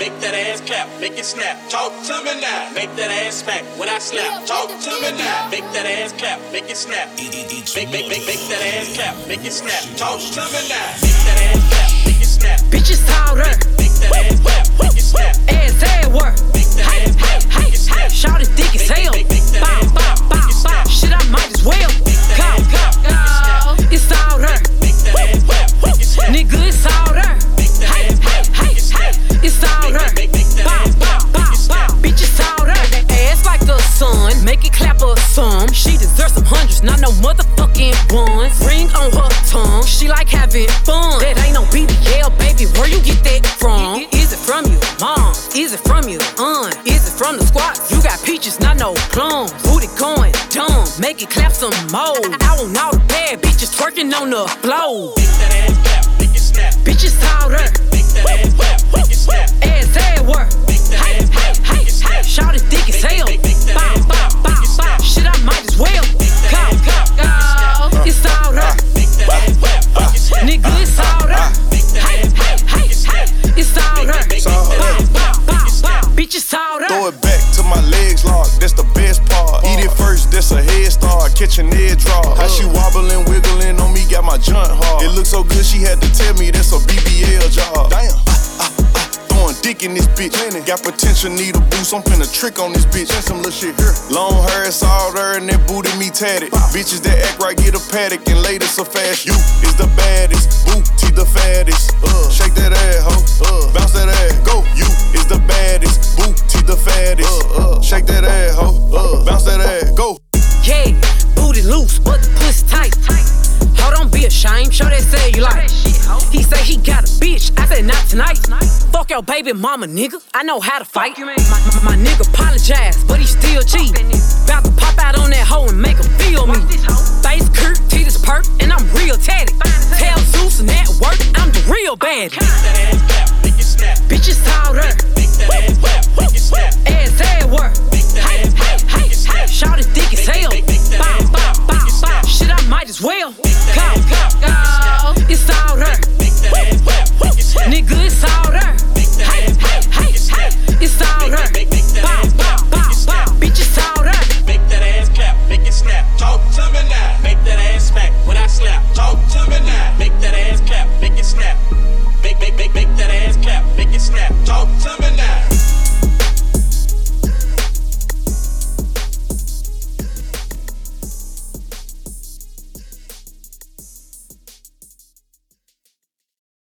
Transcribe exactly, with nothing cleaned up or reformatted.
make that ass clap, make it snap. Talk to me now, make that ass smack when I snap. Talk to me now, make that ass clap, make it snap. Make, make, make, make that ass clap, make it snap. Talk to me now, make that ass clap, make it snap. Bitches told her, make that ass clap, make it snap. Ass at work, make that ass clap, make it snap. Shout it thick as hell. Bow, bow, bow, bow. Shit, I might as well. Go, go, go. It's all her. Nigga, it's all her. Hey, hey, hey, hey. It's all her. Bow, bow, bow, bow. Bitches told her. That ass like the sun. Make it clap or some. She deserves some hundreds, not no motherfucking ones. Ring on her tongue. She like having fun. That ain't no B B L, baby. Where you get that from? Is it from you, mom? Is it from you, aunt? Is it from the squats? You got peaches, not no plums. Booty going dumb. Make it clap some more. I want all the bad bitches twerking on the floor. Make that ass clap, make it snap. Bitches told her. Make that ass clap, make it snap. Ass at work. Hey, hey, hey, hey. Shout it thick as hell. Bow, bow, bow, bow. Shit, I might as well. Go, go, go. It's all her. Nigga, it's all her. Hey, hey, hey, hey. It's all her. Bow, bow, bow, bow. Bitches told her. Throw it back to my legs locked, that's the best part. Eat it first, that's a head start, catch an edge draw. How she wobbling, wiggling on me, got my joint hard. It looks so good, she had to tell me that's a B B L job. Damn, ah, ah, ah. Throwing dick in this bitch. Got potential, need a boost, I'm finna trick on this bitch. And some little shit here. Long hair, it's all there, and that booty me tatted. Bitches that act right, get a paddock, and later so fast. You is the baddest, booty the fattest. Uh, shake that ass, ho. Uh, bounce that ass, go. You is the baddest, booty the fattest. Uh, uh, shake that ass, ho. Uh, bounce that ass, go. Yeah, booty loose, but the pussy tight. Hold on, be ashamed, show that cellulite. He say he got a bitch, I said not tonight. Fuck your baby mama, nigga, I know how to fight. My, my, my nigga apologize, but he still cheat. Bout to pop out on that hoe and make him feel me. Face Kurt, titties perk, and I'm real tatted. Tell Zeus and that work, I'm the real bad. Make that ass clap.